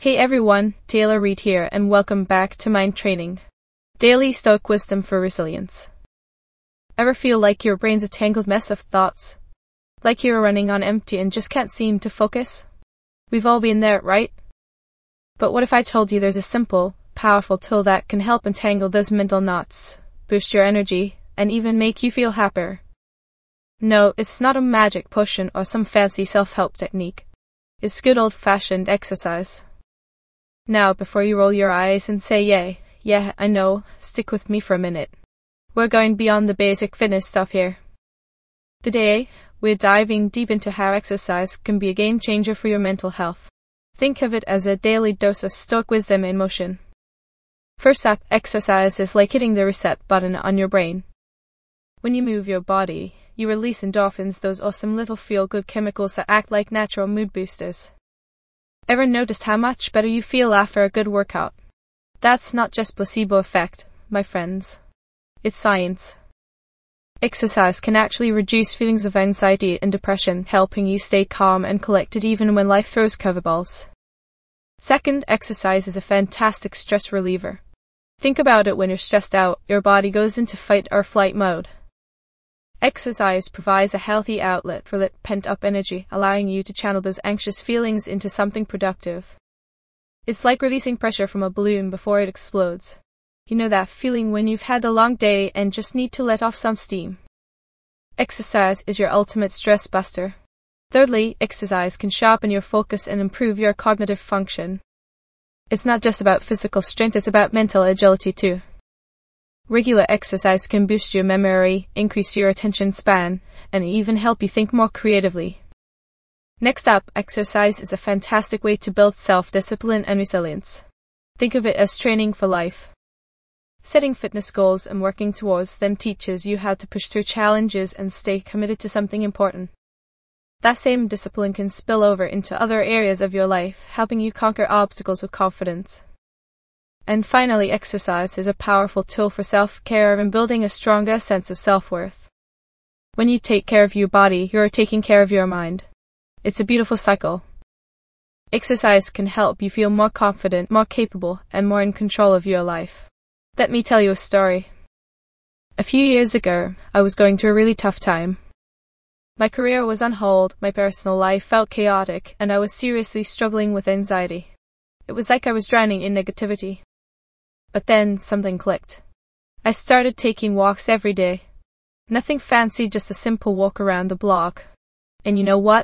Hey everyone, Taylor Reed here, and welcome back to Mind Training, daily Stoic wisdom for resilience. Ever feel like your brain's a tangled mess of thoughts? Like you're running on empty and just can't seem to focus? We've all been there, right? But what if I told you there's a simple, powerful tool that can help untangle those mental knots, boost your energy, and even make you feel happier? No, it's not a magic potion or some fancy self-help technique. It's good old-fashioned exercise. Now, before you roll your eyes and say, yeah, I know, stick with me for a minute. We're going beyond the basic fitness stuff here. Today, we're diving deep into how exercise can be a game changer for your mental health. Think of it as a daily dose of Stoic wisdom in motion. First up, exercise is like hitting the reset button on your brain. When you move your body, you release endorphins, those awesome little feel-good chemicals that act like natural mood boosters. Ever noticed how much better you feel after a good workout? That's not just placebo effect, my friends. It's science. Exercise can actually reduce feelings of anxiety and depression, helping you stay calm and collected even when life throws curveballs. Second, exercise is a fantastic stress reliever. Think about it: when you're stressed out, your body goes into fight or flight mode. Exercise provides a healthy outlet for that pent-up energy, allowing you to channel those anxious feelings into something productive. It's like releasing pressure from a balloon before it explodes. You know that feeling when you've had a long day and just need to let off some steam? Exercise is your ultimate stress buster. Thirdly, exercise can sharpen your focus and improve your cognitive function. It's not just about physical strength, it's about mental agility too. Regular exercise can boost your memory, increase your attention span, and even help you think more creatively. Next up, exercise is a fantastic way to build self-discipline and resilience. Think of it as training for life. Setting fitness goals and working towards them teaches you how to push through challenges and stay committed to something important. That same discipline can spill over into other areas of your life, helping you conquer obstacles with confidence. And finally, exercise is a powerful tool for self-care and building a stronger sense of self-worth. When you take care of your body, you're taking care of your mind. It's a beautiful cycle. Exercise can help you feel more confident, more capable, and more in control of your life. Let me tell you a story. A few years ago, I was going through a really tough time. My career was on hold, my personal life felt chaotic, and I was seriously struggling with anxiety. It was like I was drowning in negativity. But then something clicked. I started taking walks every day. Nothing fancy, just a simple walk around the block. And you know what?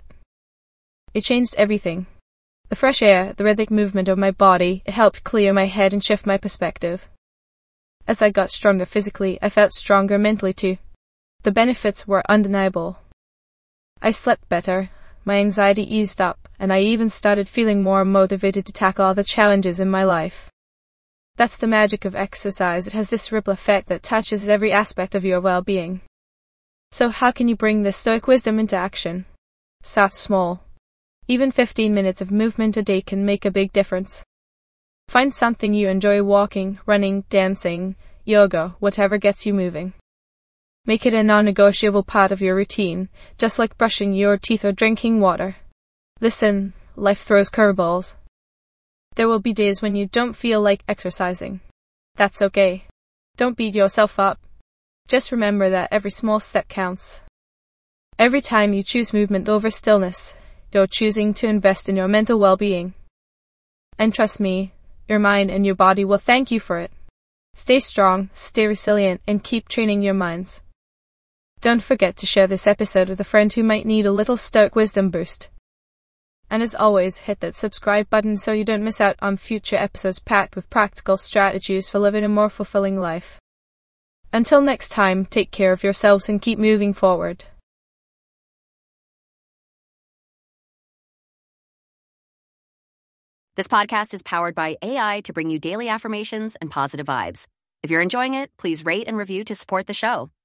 It changed everything. The fresh air, the rhythmic movement of my body, it helped clear my head and shift my perspective. As I got stronger physically, I felt stronger mentally too. The benefits were undeniable. I slept better, my anxiety eased up, and I even started feeling more motivated to tackle all the challenges in my life. That's the magic of exercise. It has this ripple effect that touches every aspect of your well-being. So how can you bring this Stoic wisdom into action? Start small. Even 15 minutes of movement a day can make a big difference. Find something you enjoy: walking, running, dancing, yoga, whatever gets you moving. Make it a non-negotiable part of your routine, just like brushing your teeth or drinking water. Listen, life throws curveballs. There will be days when you don't feel like exercising. That's okay. Don't beat yourself up. Just remember that every small step counts. Every time you choose movement over stillness, you're choosing to invest in your mental well-being. And trust me, your mind and your body will thank you for it. Stay strong, stay resilient, and keep training your minds. Don't forget to share this episode with a friend who might need a little Stoic wisdom boost. And as always, hit that subscribe button so you don't miss out on future episodes packed with practical strategies for living a more fulfilling life. Until next time, take care of yourselves and keep moving forward. This podcast is powered by AI to bring you daily affirmations and positive vibes. If you're enjoying it, please rate and review to support the show.